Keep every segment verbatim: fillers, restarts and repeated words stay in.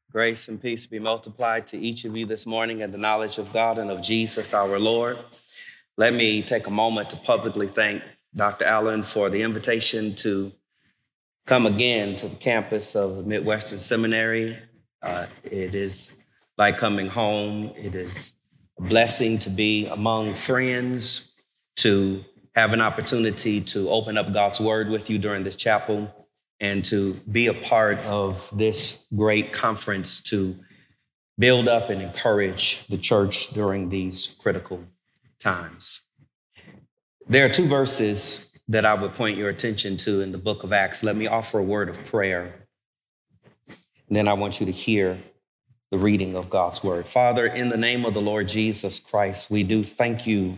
Grace and peace be multiplied to each of you this morning in the knowledge of God and of Jesus our Lord. Let me take a moment to publicly thank Doctor Allen for the invitation to come again to the campus of Midwestern Seminary. Uh, it is like coming home. It is a blessing to be among friends, to have an opportunity to open up God's word with you during this chapel, and to be a part of this great conference to build up and encourage the church during these critical times. There are two verses that I would point your attention to in the book of Acts. Let me offer a word of prayer, and then I want you to hear the reading of God's word. Father, in the name of the Lord Jesus Christ, we do thank you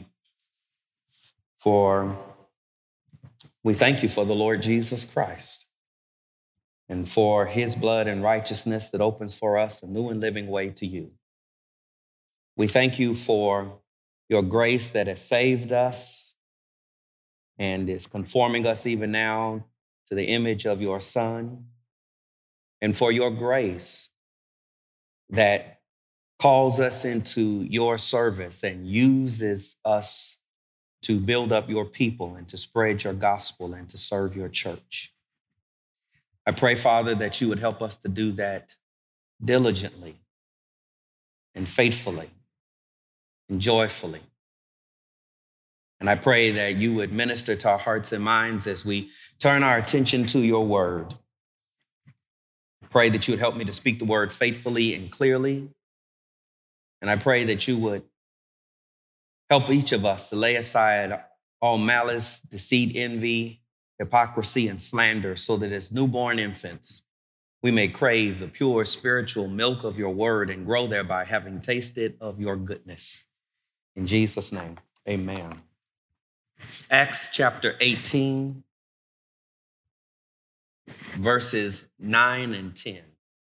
for, we thank you for the Lord Jesus Christ and for his blood and righteousness that opens for us a new and living way to you. We thank you for your grace that has saved us and is conforming us even now to the image of your Son, and for your grace that calls us into your service and uses us to build up your people and to spread your gospel and to serve your church. I pray, Father, that you would help us to do that diligently and faithfully and joyfully. And I pray that you would minister to our hearts and minds as we turn our attention to your word. I pray that you would help me to speak the word faithfully and clearly. And I pray that you would help each of us to lay aside all malice, deceit, envy, hypocrisy, and slander, so that as newborn infants, we may crave the pure spiritual milk of your word and grow thereby, having tasted of your goodness. In Jesus' name, amen. Acts chapter eighteen, verses nine and ten.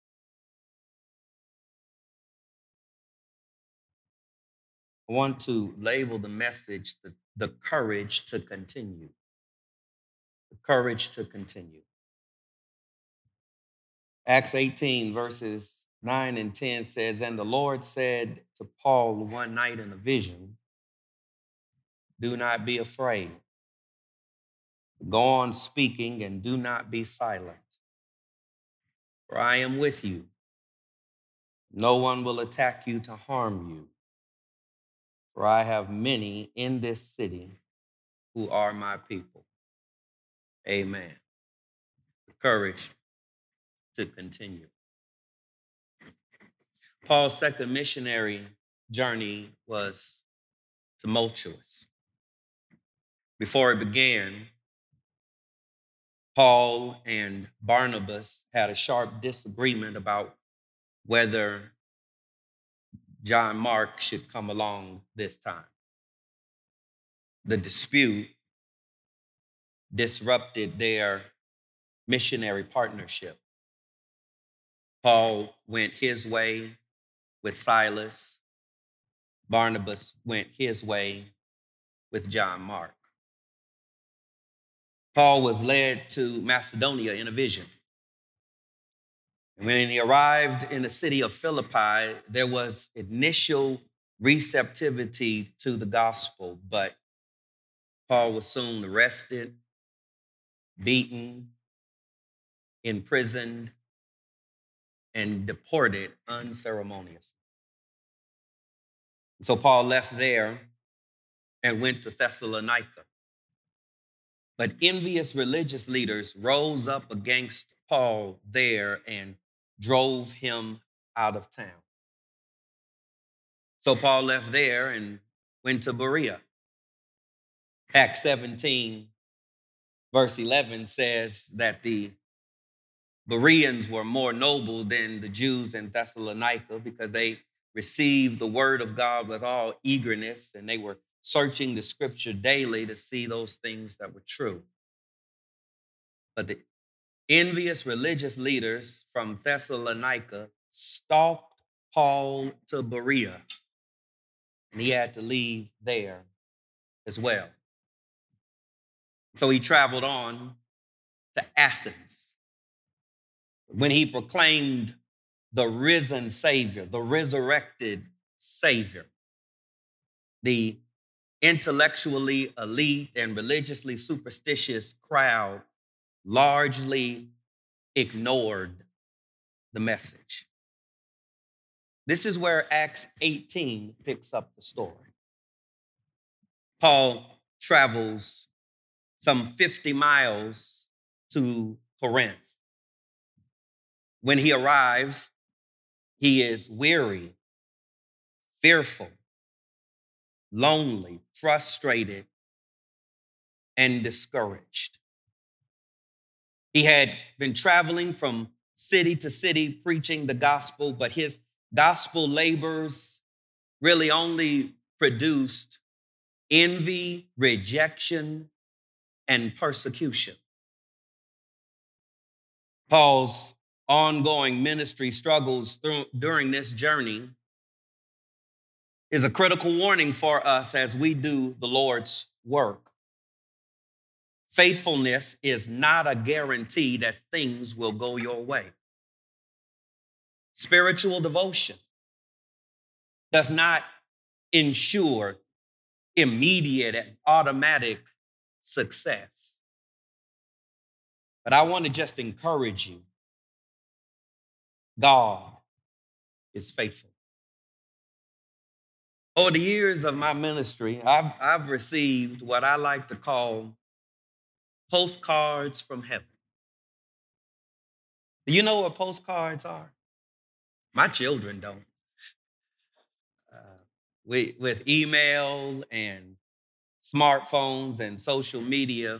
I want to label the message the, the courage to continue. The courage to continue. Acts eighteen, verses nine and ten says, "And the Lord said to Paul one night in a vision, 'Do not be afraid. Go on speaking and do not be silent. For I am with you. No one will attack you to harm you. For I have many in this city who are my people.'" Amen. The courage to continue. Paul's second missionary journey was tumultuous. Before it began, Paul and Barnabas had a sharp disagreement about whether John Mark should come along this time. The dispute disrupted their missionary partnership. Paul went his way with Silas. Barnabas went his way with John Mark. Paul was led to Macedonia in a vision. And when he arrived in the city of Philippi, there was initial receptivity to the gospel, but Paul was soon arrested, beaten, imprisoned, and deported unceremoniously. So Paul left there and went to Thessalonica. But envious religious leaders rose up against Paul there and drove him out of town. So Paul left there and went to Berea. Acts seventeen, verse eleven says that the Bereans were more noble than the Jews in Thessalonica because they received the word of God with all eagerness, and they were searching the scripture daily to see those things that were true. But the envious religious leaders from Thessalonica stalked Paul to Berea, and he had to leave there as well. So he traveled on to Athens. When he proclaimed the risen Savior, the resurrected Savior. The intellectually elite and religiously superstitious crowd largely ignored the message. This is where Acts eighteen picks up the story. Paul travels some fifty miles to Corinth. When he arrives, he is weary, fearful, lonely, frustrated, and discouraged. He had been traveling from city to city preaching the gospel, but his gospel labors really only produced envy, rejection, and persecution. Paul's ongoing ministry struggles through, during this journey is a critical warning for us as we do the Lord's work. Faithfulness is not a guarantee that things will go your way. Spiritual devotion does not ensure immediate and automatic success. But I want to just encourage you. God is faithful. Over the years of my ministry, I've, I've received what I like to call postcards from heaven. Do you know what postcards are? My children don't. Uh, we, with email and smartphones and social media,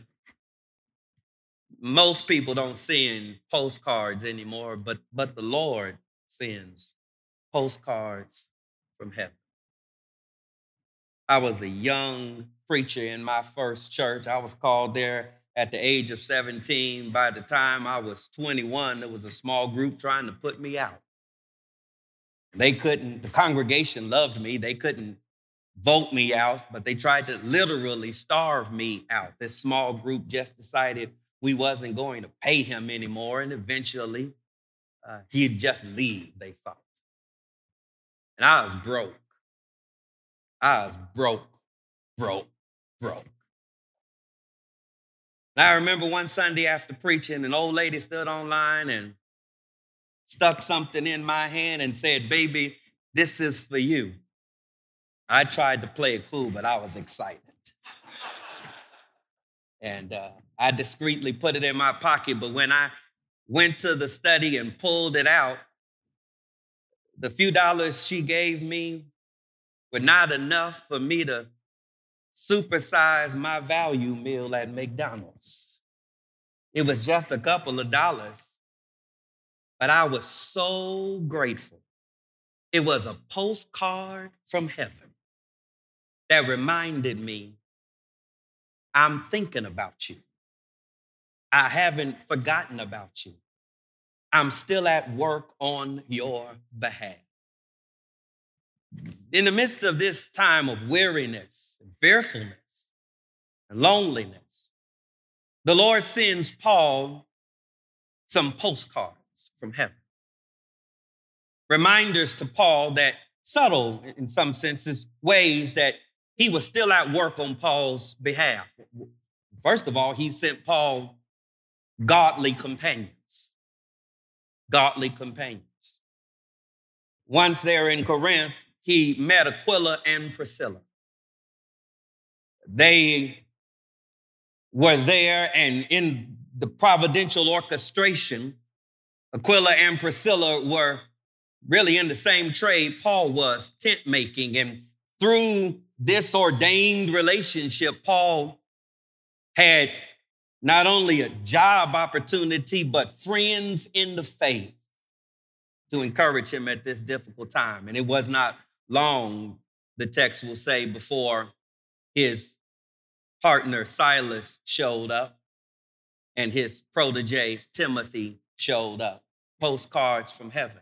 most people don't send postcards anymore, but, but the Lord sends postcards from heaven. I was a young preacher in my first church. I was called there at the age of seventeen. By the time I was twenty-one, there was a small group trying to put me out. They couldn't, the congregation loved me. They couldn't vote me out, but they tried to literally starve me out. This small group just decided we wasn't going to pay him anymore, and eventually uh, he'd just leave, they thought. And I was broke. I was broke, broke, broke. And I remember one Sunday after preaching, an old lady stood online and stuck something in my hand and said, "Baby, this is for you." I tried to play it cool, but I was excited. And uh, I discreetly put it in my pocket, but when I went to the study and pulled it out, the few dollars she gave me were not enough for me to supersize my value meal at McDonald's. It was just a couple of dollars, but I was so grateful. It was a postcard from heaven that reminded me, I'm thinking about you. I haven't forgotten about you. I'm still at work on your behalf. In the midst of this time of weariness, and fearfulness, and loneliness, the Lord sends Paul some postcards from heaven. Reminders to Paul that subtle, in some senses, ways that he was still at work on Paul's behalf. First of all, he sent Paul godly companions. Godly companions. Once there in Corinth, he met Aquila and Priscilla. They were there, and in the providential orchestration, Aquila and Priscilla were really in the same trade Paul was, tent making. And through this ordained relationship, Paul had not only a job opportunity, but friends in the faith to encourage him at this difficult time. And it was not long, the text will say, before his partner Silas showed up and his protege Timothy showed up. Postcards from heaven.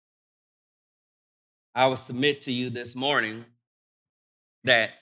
I will submit to you this morning that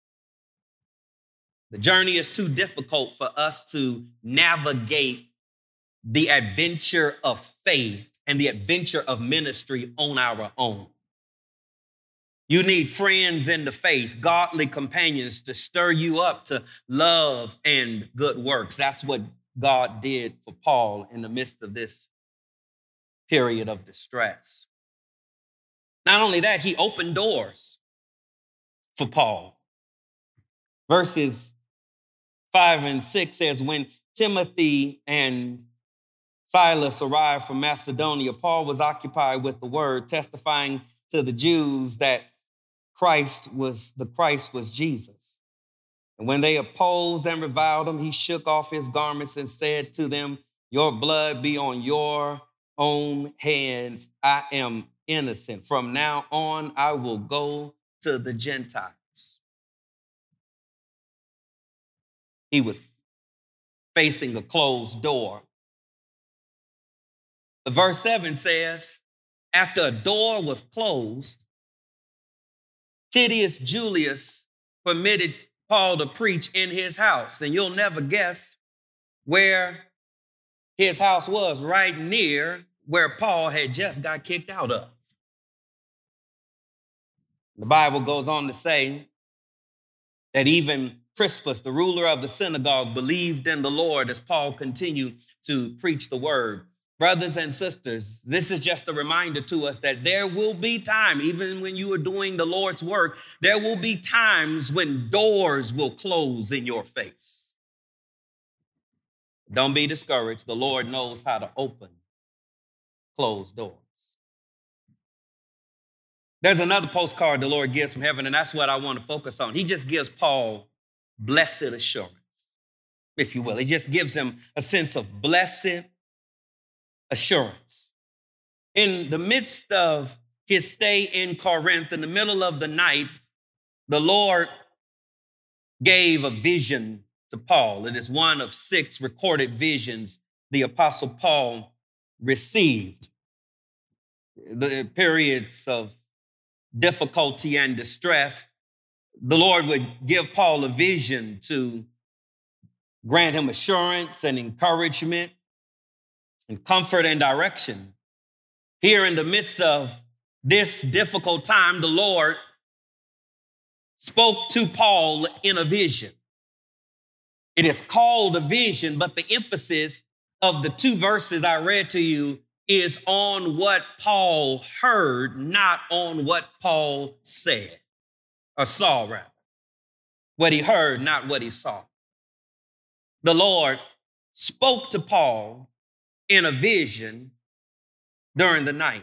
the journey is too difficult for us to navigate the adventure of faith and the adventure of ministry on our own. You need friends in the faith, godly companions to stir you up to love and good works. That's what God did for Paul in the midst of this period of distress. Not only that, he opened doors for Paul. Verses five and six says, when Timothy and Silas arrived from Macedonia, Paul was occupied with the word, testifying to the Jews that Christ was, the Christ was Jesus. And when they opposed and reviled him, he shook off his garments and said to them, your blood be on your own hands. I am innocent. From now on, I will go to the Gentiles. He was facing a closed door. Verse seven says, after a door was closed, Titius Julius permitted Paul to preach in his house. And you'll never guess where his house was, right near where Paul had just got kicked out of. The Bible goes on to say that even Crispus, the ruler of the synagogue, believed in the Lord as Paul continued to preach the word. Brothers and sisters, this is just a reminder to us that there will be time, even when you are doing the Lord's work, there will be times when doors will close in your face. Don't be discouraged. The Lord knows how to open closed doors. There's another postcard the Lord gives from heaven, and that's what I want to focus on. He just gives Paul blessed assurance, if you will. He just gives him a sense of blessed assurance. In the midst of his stay in Corinth, in the middle of the night, the Lord gave a vision to Paul. It is one of six recorded visions the Apostle Paul received. The periods of difficulty and distress, the Lord would give Paul a vision to grant him assurance and encouragement and comfort and direction. Here in the midst of this difficult time, the Lord spoke to Paul in a vision. It is called a vision, but the emphasis of the two verses I read to you is on what Paul heard, not on what Paul said, or saw rather. What he heard, not what he saw. The Lord spoke to Paul in a vision during the night.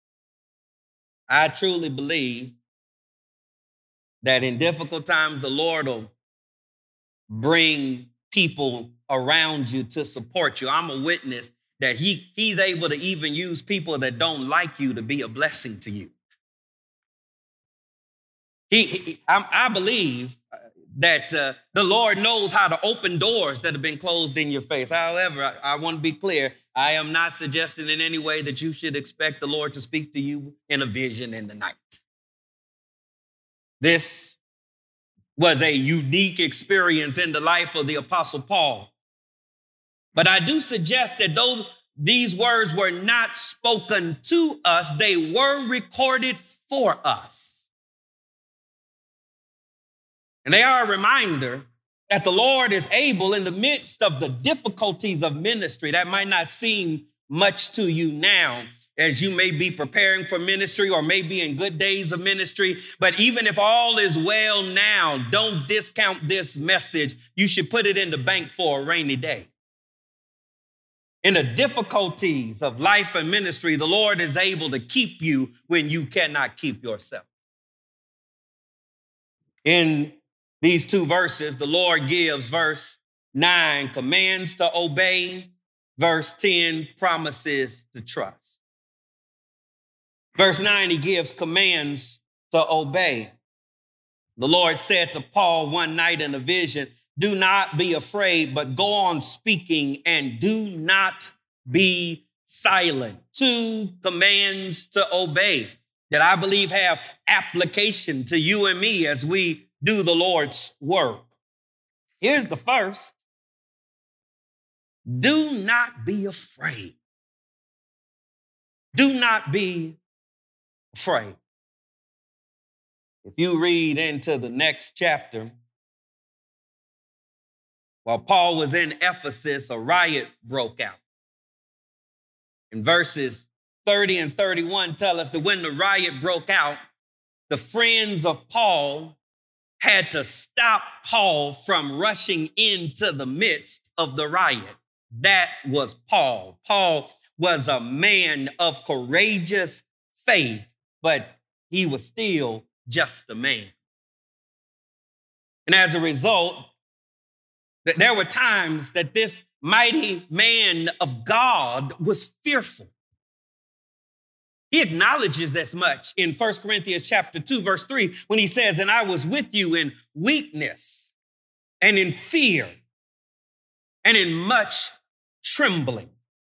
I truly believe that in difficult times, the Lord will bring people around you to support you. I'm a witness that he, he's able to even use people that don't like you to be a blessing to you. He, he I, I believe that uh, the Lord knows how to open doors that have been closed in your face. However, I, I want to be clear. I am not suggesting in any way that you should expect the Lord to speak to you in a vision in the night. This was a unique experience in the life of the Apostle Paul. But I do suggest that those these words were not spoken to us, they were recorded for us. And they are a reminder that the Lord is able in the midst of the difficulties of ministry. That might not seem much to you now as you may be preparing for ministry or maybe in good days of ministry. But even if all is well now, don't discount this message. You should put it in the bank for a rainy day. In the difficulties of life and ministry, the Lord is able to keep you when you cannot keep yourself. In these two verses, the Lord gives, verse nine, commands to obey. Verse ten, promises to trust. Verse nine, he gives commands to obey. The Lord said to Paul one night in a vision, do not be afraid, but go on speaking and do not be silent. Two commands to obey that I believe have application to you and me as we do the Lord's work. Here's the first. Do not be afraid. Do not be afraid. If you read into the next chapter, while Paul was in Ephesus, a riot broke out. In verses thirty and thirty-one tell us that when the riot broke out, the friends of Paul had to stop Paul from rushing into the midst of the riot. That was Paul. Paul was a man of courageous faith, but he was still just a man. And as a result, there were times that this mighty man of God was fearful. He acknowledges this much in First Corinthians chapter two, verse three, when he says, and I was with you in weakness and in fear and in much trembling.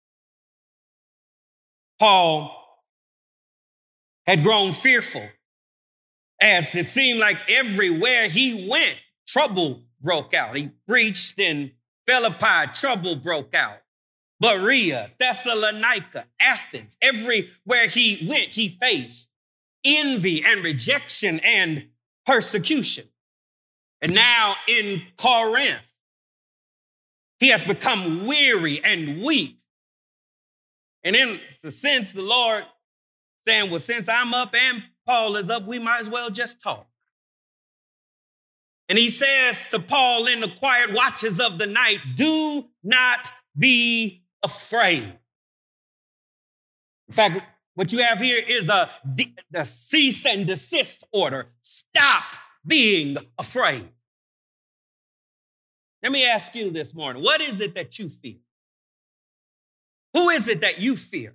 Paul had grown fearful as it seemed like everywhere he went, trouble broke out. He preached in Philippi, trouble broke out. Berea, Thessalonica, Athens, everywhere he went, he faced envy and rejection and persecution. And now in Corinth, he has become weary and weak. And in the sense, the Lord saying, well, since I'm up and Paul is up, we might as well just talk. And he says to Paul in the quiet watches of the night, do not be afraid. In fact, what you have here is a, a cease and desist order. Stop being afraid. Let me ask you this morning, what is it that you fear? Who is it that you fear?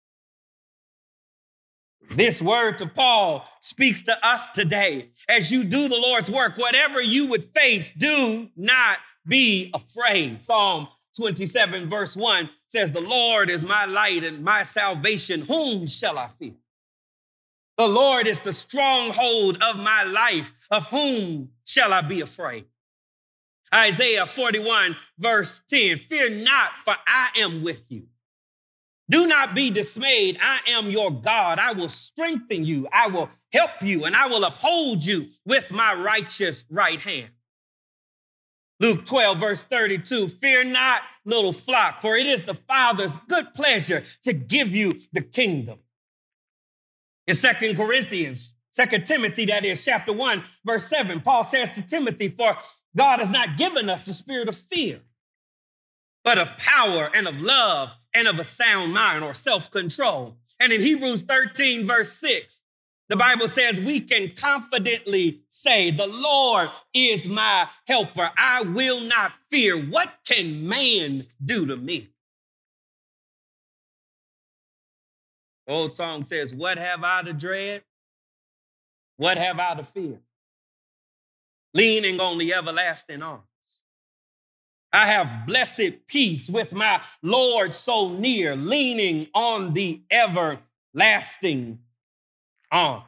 This word to Paul speaks to us today. As you do the Lord's work, whatever you would face, do not be afraid. Psalm twenty-seven, verse one says, the Lord is my light and my salvation. Whom shall I fear? The Lord is the stronghold of my life. Of whom shall I be afraid? Isaiah forty-one, verse ten, fear not, for I am with you. Do not be dismayed. I am your God. I will strengthen you. I will help you, and I will uphold you with my righteous right hand. Luke twelve, verse thirty-two, fear not, little flock, for it is the Father's good pleasure to give you the kingdom. In Second Corinthians, Second Timothy, that is chapter one, verse seven, Paul says to Timothy, for God has not given us the spirit of fear, but of power and of love and of a sound mind or self-control. And in Hebrews thirteen, verse six, the Bible says we can confidently say, the Lord is my helper. I will not fear. What can man do to me? The old song says, what have I to dread? What have I to fear? Leaning on the everlasting arms. I have blessed peace with my Lord so near, leaning on the everlasting arms.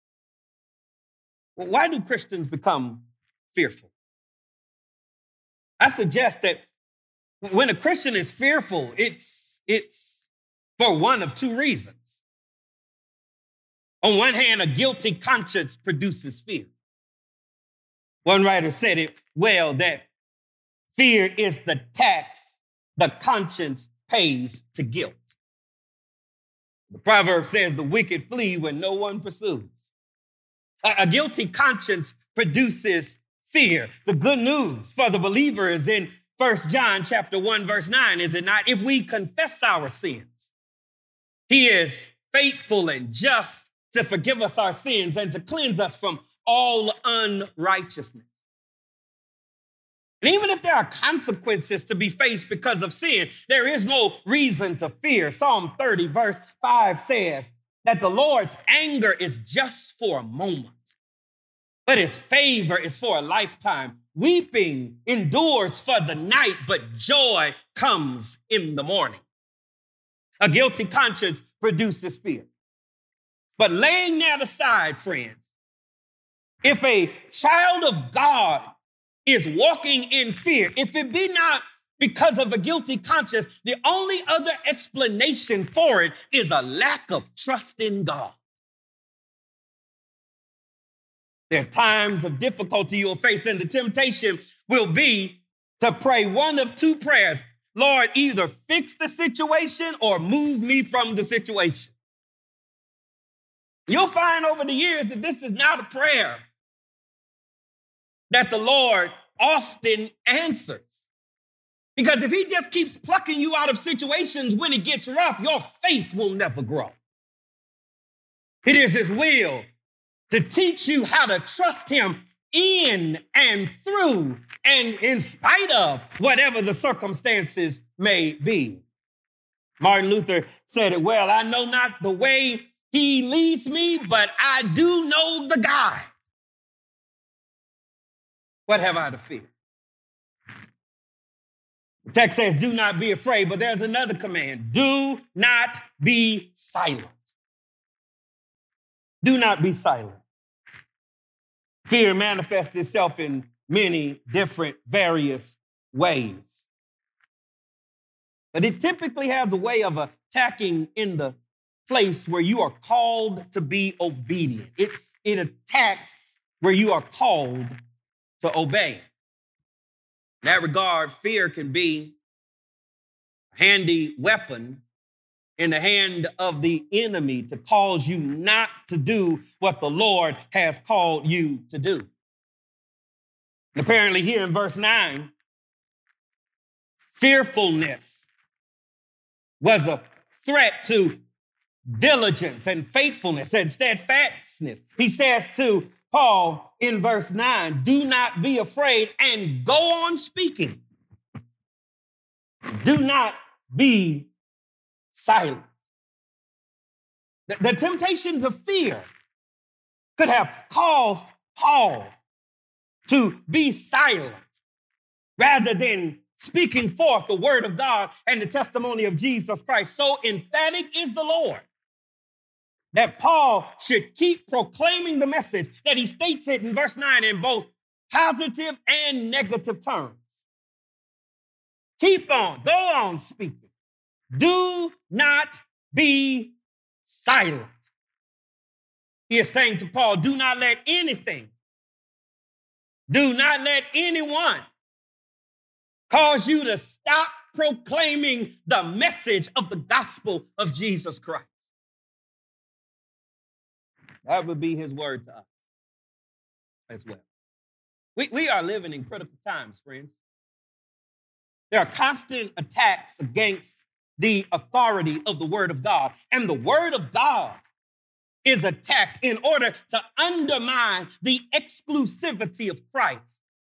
Well, why do Christians become fearful? I suggest that when a Christian is fearful, it's, it's for one of two reasons. On one hand, a guilty conscience produces fear. One writer said it well, that fear is the tax the conscience pays to guilt. The proverb says the wicked flee when no one pursues. A, a guilty conscience produces fear. The good news for the believer is in First John chapter one, verse nine, is it not? If we confess our sins, he is faithful and just to forgive us our sins and to cleanse us from all unrighteousness. And even if there are consequences to be faced because of sin, there is no reason to fear. Psalm thirty, verse five says that the Lord's anger is just for a moment, but his favor is for a lifetime. Weeping endures for the night, but joy comes in the morning. A guilty conscience produces fear. But laying that aside, friends, if a child of God is walking in fear, if it be not because of a guilty conscience, the only other explanation for it is a lack of trust in God. There are times of difficulty you'll face, and the temptation will be to pray one of two prayers. Lord, either fix the situation or move me from the situation. You'll find over the years that this is not a prayer that the Lord often answers. Because if he just keeps plucking you out of situations when it gets rough, your faith will never grow. It is his will to teach you how to trust him in and through and in spite of whatever the circumstances may be. Martin Luther said it well, I know not the way he leads me, but I do know the guide. What have I to fear? The text says, do not be afraid, but there's another command. Do not be silent. Do not be silent. Fear manifests itself in many different, various ways. But it typically has a way of attacking in the place where you are called to be obedient. It, it attacks where you are called to obey. In that regard, fear can be a handy weapon in the hand of the enemy to cause you not to do what the Lord has called you to do. And apparently here in verse nine, fearfulness was a threat to diligence and faithfulness and steadfastness. He says to Paul in verse nine, do not be afraid and go on speaking. Do not be silent. The, the temptation to fear could have caused Paul to be silent rather than speaking forth the word of God and the testimony of Jesus Christ. So emphatic is the Lord that Paul should keep proclaiming the message, that he states it in verse nine in both positive and negative terms. Keep on, go on speaking. Do not be silent. He is saying to Paul, do not let anything, do not let anyone cause you to stop proclaiming the message of the gospel of Jesus Christ. That would be his word to us as well. We, we are living in critical times, friends. There are constant attacks against the authority of the word of God. And the word of God is attacked in order to undermine the exclusivity of Christ.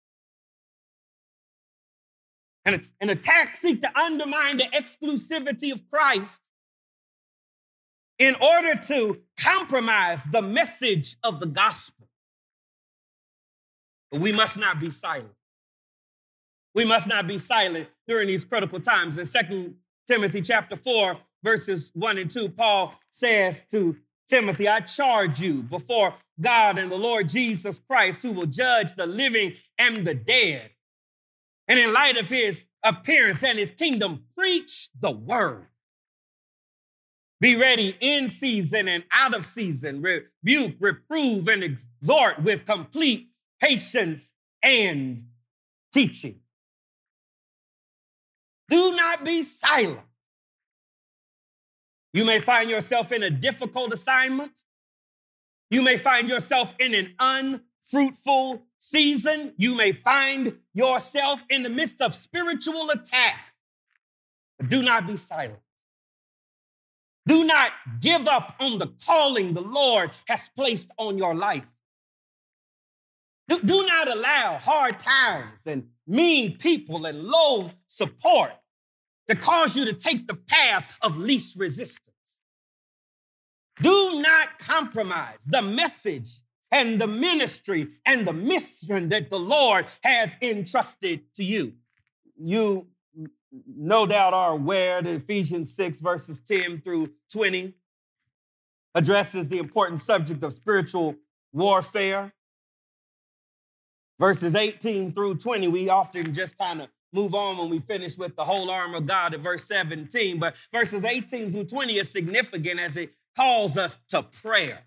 And an attack seeks to undermine the exclusivity of Christ in order to compromise the message of the gospel. But we must not be silent. We must not be silent during these critical times. In Second Timothy chapter four, verses one and two, Paul says to Timothy, I charge you before God and the Lord Jesus Christ, who will judge the living and the dead. And in light of his appearance and his kingdom, preach the word. Be ready in season and out of season. Rebuke, reprove, and exhort with complete patience and teaching. Do not be silent. You may find yourself in a difficult assignment. You may find yourself in an unfruitful season. You may find yourself in the midst of spiritual attack. But do not be silent. Do not give up on the calling the Lord has placed on your life. Do, do not allow hard times and mean people and low support to cause you to take the path of least resistance. Do not compromise the message and the ministry and the mission that the Lord has entrusted to you. You no doubt are aware that Ephesians six, verses ten through twenty addresses the important subject of spiritual warfare. Verses eighteen through twenty, we often just kind of move on when we finish with the whole armor of God at verse seventeen. But verses eighteen through twenty is significant as it calls us to prayer.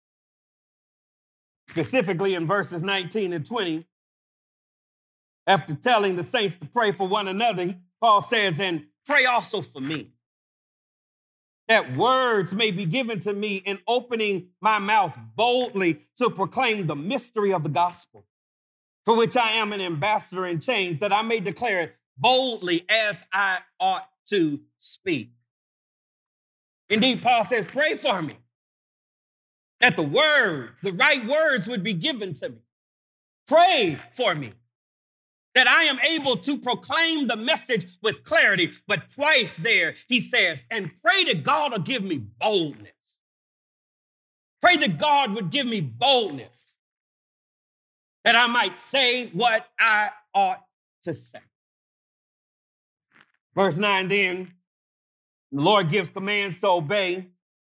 Specifically in verses nineteen and twenty, after telling the saints to pray for one another, Paul says, and pray also for me, that words may be given to me in opening my mouth boldly to proclaim the mystery of the gospel, for which I am an ambassador in chains, that I may declare it boldly as I ought to speak. Indeed, Paul says, pray for me, that the words, the right words would be given to me. Pray for me, that I am able to proclaim the message with clarity. But twice there, he says, and pray that God will give me boldness. Pray that God would give me boldness, that I might say what I ought to say. Verse nine, then, the Lord gives commands to obey.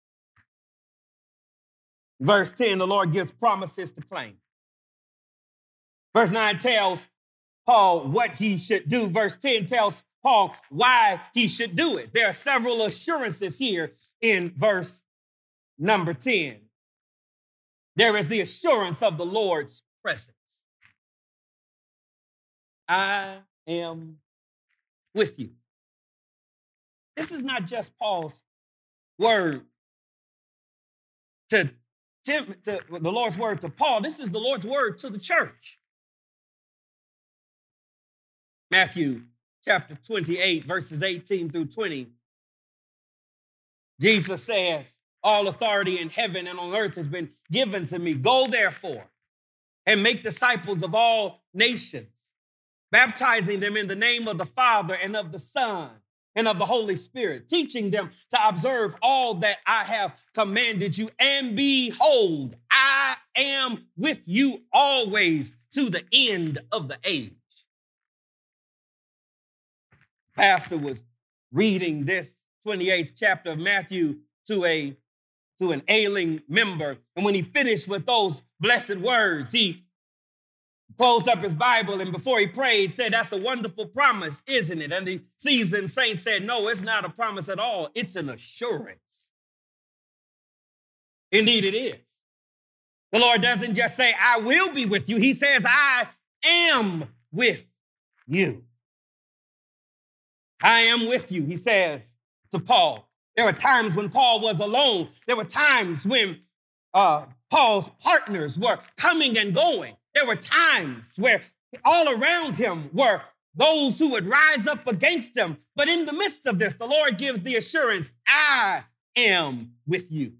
Verse ten, the Lord gives promises to claim. Verse nine tells Paul what he should do. Verse ten tells Paul why he should do it. There are several assurances here in verse number ten. There is the assurance of the Lord's presence. I am with you. This is not just Paul's word to, Tim, to the Lord's word to Paul. This is the Lord's word to the church. Matthew chapter twenty-eight, verses eighteen through twenty. Jesus says, all authority in heaven and on earth has been given to me. Go therefore and make disciples of all nations, baptizing them in the name of the Father and of the Son and of the Holy Spirit, teaching them to observe all that I have commanded you. And behold, I am with you always to the end of the age. Pastor was reading this twenty-eighth chapter of Matthew to a to an ailing member. And when he finished with those blessed words, he closed up his Bible, and before he prayed, said, that's a wonderful promise, isn't it? And the seasoned saint said, no, it's not a promise at all. It's an assurance. Indeed, it is. The Lord doesn't just say, I will be with you. He says, I am with you. I am with you, he says to Paul. There were times when Paul was alone. There were times when uh, Paul's partners were coming and going. There were times where all around him were those who would rise up against him. But in the midst of this, the Lord gives the assurance, I am with you.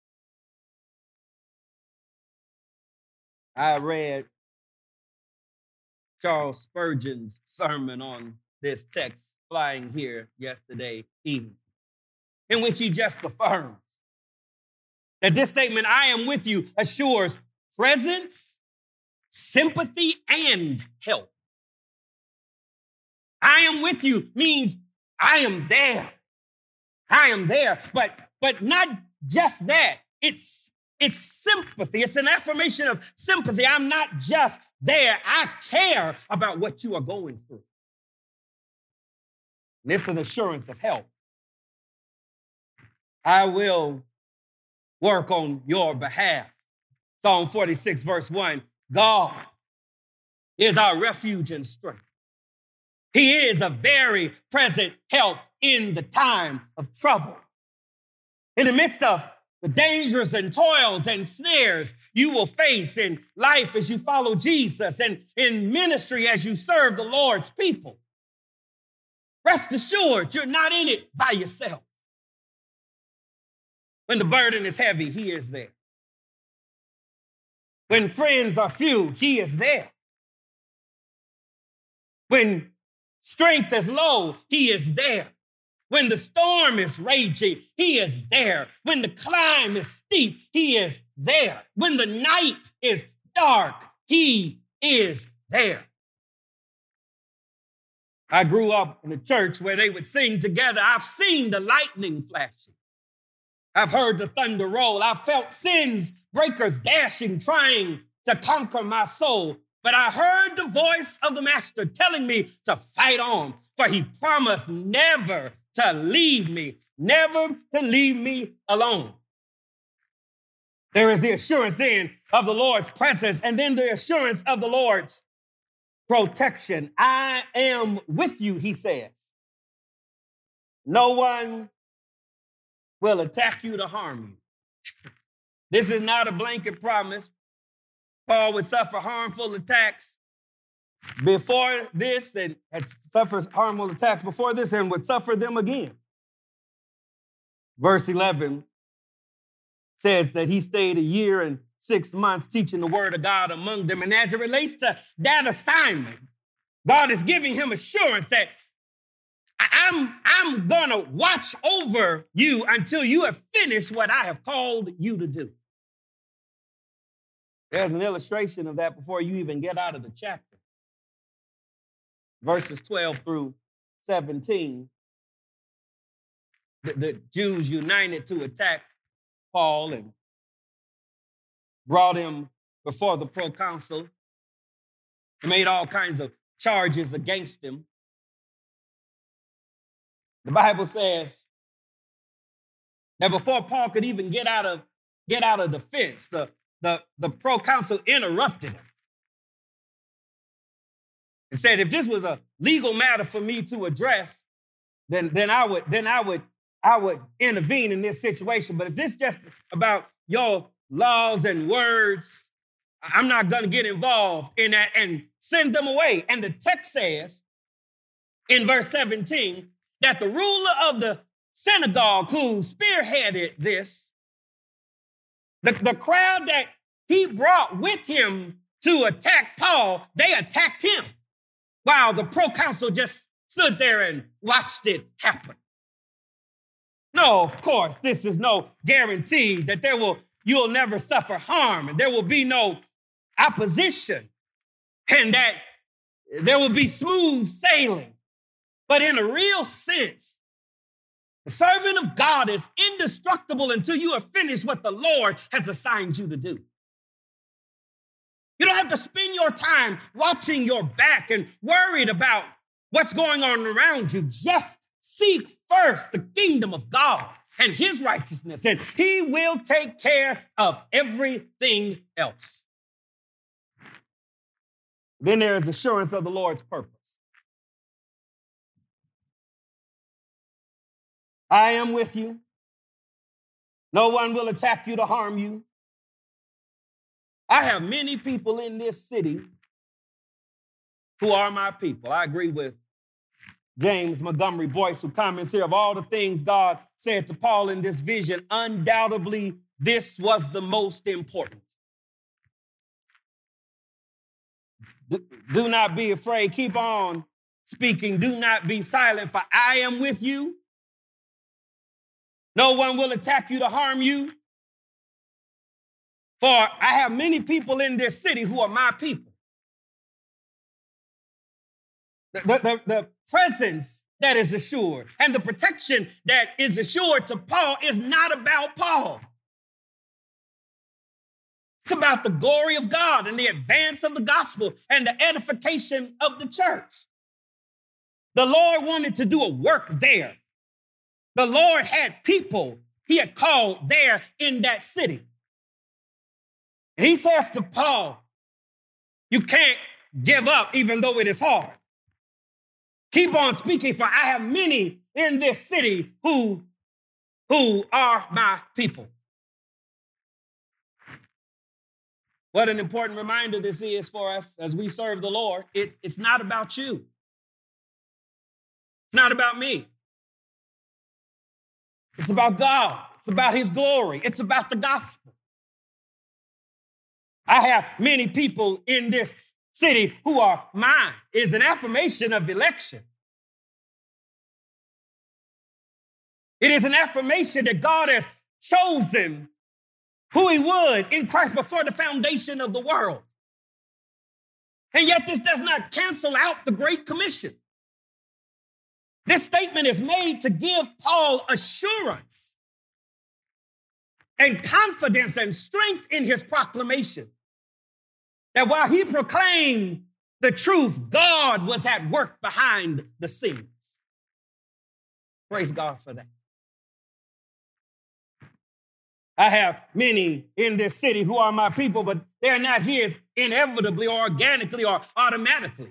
I read Charles Spurgeon's sermon on this text flying here yesterday evening, in which he just affirms that this statement, I am with you, assures presence, sympathy, and help. I am with you means I am there. I am there, but, but not just that. It's, it's sympathy. It's an affirmation of sympathy. I'm not just there. I care about what you are going through. And it's an assurance of help. I will work on your behalf. Psalm forty-six, verse one, God is our refuge and strength. He is a very present help in the time of trouble. In the midst of the dangers and toils and snares you will face in life as you follow Jesus and in ministry as you serve the Lord's people, rest assured you're not in it by yourself. When the burden is heavy, he is there. When friends are few, he is there. When strength is low, he is there. When the storm is raging, he is there. When the climb is steep, he is there. When the night is dark, he is there. I grew up in a church where they would sing together. I've seen the lightning flashing. I've heard the thunder roll. I've felt sin's breakers dashing, trying to conquer my soul. But I heard the voice of the master telling me to fight on, for he promised never to leave me, never to leave me alone. There is the assurance then of the Lord's presence, and then the assurance of the Lord's protection. I am with you, he says. No one will attack you to harm you. This is not a blanket promise. Paul would suffer harmful attacks before this, and had suffered harmful attacks before this, and would suffer them again. Verse eleven says that he stayed a year and six months teaching the word of God among them. And as it relates to that assignment, God is giving him assurance that I'm, I'm going to watch over you until you have finished what I have called you to do. There's an illustration of that before you even get out of the chapter. Verses twelve through seventeen, the, the Jews united to attack Paul and brought him before the proconsul and made all kinds of charges against him. The Bible says that before Paul could even get out of, get out of defense, the, the, the proconsul interrupted him and said, if this was a legal matter for me to address, then, then I would, then I would, I would intervene in this situation. But if this is just about your laws and words, I'm not going to get involved in that, and send them away. And the text says in verse seventeen that the ruler of the synagogue who spearheaded this, the, the crowd that he brought with him to attack Paul, they attacked him while the proconsul just stood there and watched it happen. No, of course, this is no guarantee that there will, you'll never suffer harm, and there will be no opposition, and that there will be smooth sailing. But in a real sense, the servant of God is indestructible until you have finished what the Lord has assigned you to do. You don't have to spend your time watching your back and worried about what's going on around you. Just seek first the kingdom of God and his righteousness, and he will take care of everything else. Then there is assurance of the Lord's purpose. I am with you. No one will attack you to harm you. I have many people in this city who are my people. I agree with James Montgomery Boyce, who comments here, of all the things God said to Paul in this vision, undoubtedly this was the most important. Do not be afraid. Keep on speaking. Do not be silent, for I am with you. No one will attack you to harm you. For I have many people in this city who are my people. The, the, the presence that is assured and the protection that is assured to Paul is not about Paul. It's about the glory of God and the advance of the gospel and the edification of the church. The Lord wanted to do a work there. The Lord had people he had called there in that city. And he says to Paul, you can't give up even though it is hard. Keep on speaking, for I have many in this city who, who are my people. What an important reminder this is for us as we serve the Lord. It, it's not about you. It's not about me. It's about God. It's about his glory. It's about the gospel. I have many people in this city who are mine. Is an affirmation of election. It is an affirmation that God has chosen who he would in Christ before the foundation of the world. And yet this does not cancel out the Great Commission. This statement is made to give Paul assurance and confidence and strength in his proclamation. That while he proclaimed the truth, God was at work behind the scenes. Praise God for that. I have many in this city who are my people, but they're not here inevitably or organically or automatically.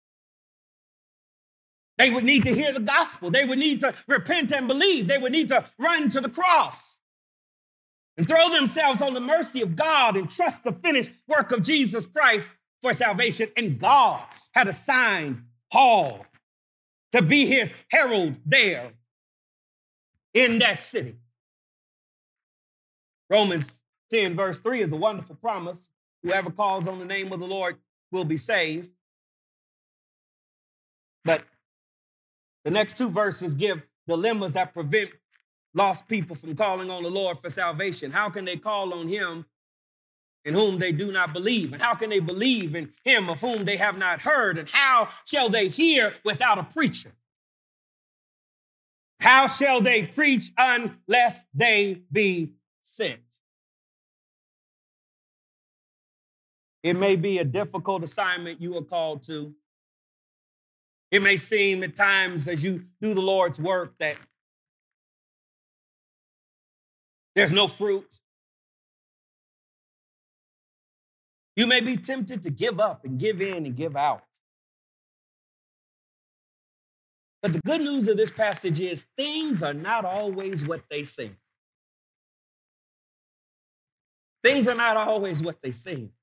They would need to hear the gospel. They would need to repent and believe. They would need to run to the cross and throw themselves on the mercy of God and trust the finished work of Jesus Christ for salvation. And God had assigned Paul to be his herald there in that city. Romans ten, verse three is a wonderful promise. Whoever calls on the name of the Lord will be saved. But the next two verses give dilemmas that prevent lost people from calling on the Lord for salvation. How can they call on him in whom they do not believe? And how can they believe in him of whom they have not heard? And how shall they hear without a preacher? How shall they preach unless they be sent? It may be a difficult assignment you are called to. It may seem at times as you do the Lord's work that there's no fruit. You may be tempted to give up and give in and give out. But the good news of this passage is things are not always what they seem. Things are not always what they seem.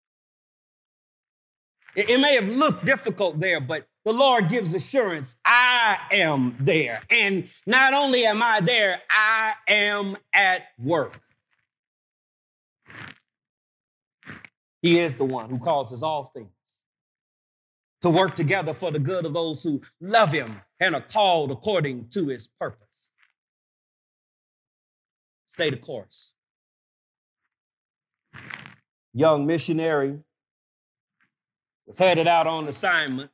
It, it may have looked difficult there, but the Lord gives assurance, I am there. And not only am I there, I am at work. He is the one who causes all things to work together for the good of those who love him and are called according to his purpose. Stay the course. Young missionary was headed out on assignment.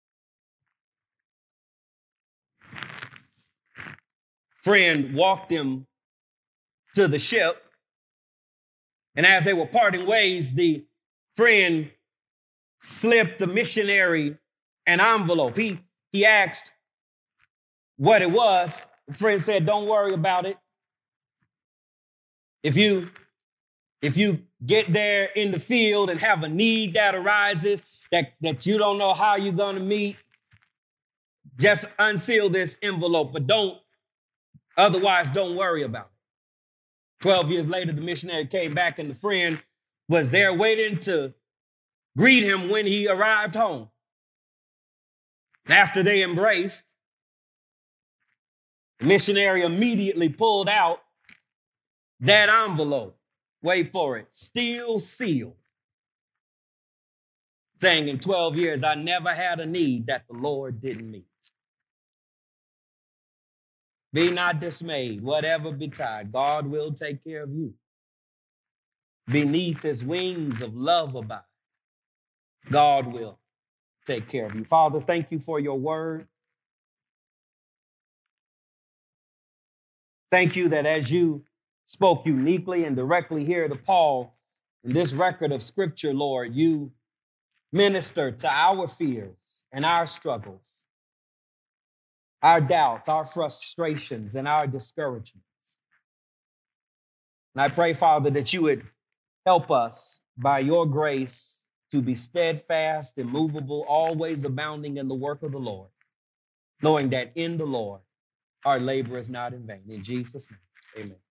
Friend walked him to the ship, and as they were parting ways, the friend slipped the missionary an envelope. He, he asked what it was. The friend said, don't worry about it. If you, if you get there in the field and have a need that arises that, that you don't know how you're going to meet, just unseal this envelope, but don't, otherwise don't worry about it. Twelve years later, the missionary came back and the friend was there waiting to greet him when he arrived home. After they embraced, the missionary immediately pulled out that envelope. Wait for it. Still sealed. Saying in twelve years, I never had a need that the Lord didn't meet. Be not dismayed, whatever betide, God will take care of you. Beneath his wings of love abide, God will take care of you. Father, thank you for your word. Thank you that as you spoke uniquely and directly here to Paul in this record of scripture, Lord, you ministered to our fears and our struggles, our doubts, our frustrations, and our discouragements. And I pray, Father, that you would help us by your grace to be steadfast, immovable, always abounding in the work of the Lord, knowing that in the Lord our labor is not in vain. In Jesus' name, amen.